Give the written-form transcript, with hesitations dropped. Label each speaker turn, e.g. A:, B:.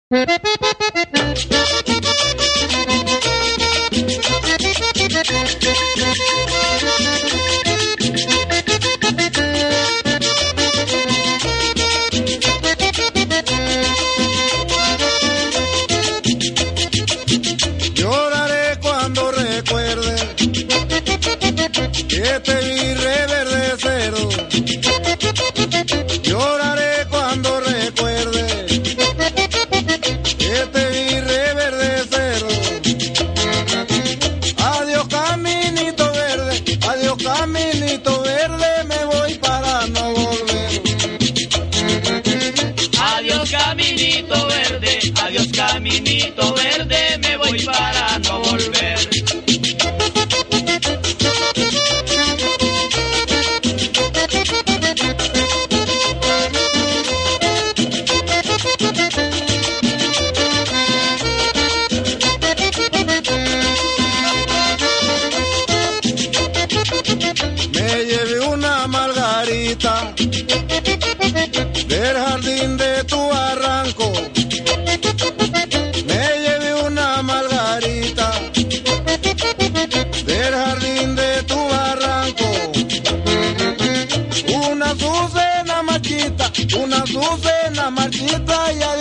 A: Lloraré cuando recuerde que te vi reverdecer. Lloraré cuando recuerde que te vi reverdecer. Adiós caminito verde, me voy para no volver.
B: Adiós caminito verde, me voy para no volver.
A: Me llevé una margarita del jardín de tu barranco. Me llevé una margarita del jardín de tu barranco. Una azucena marchita y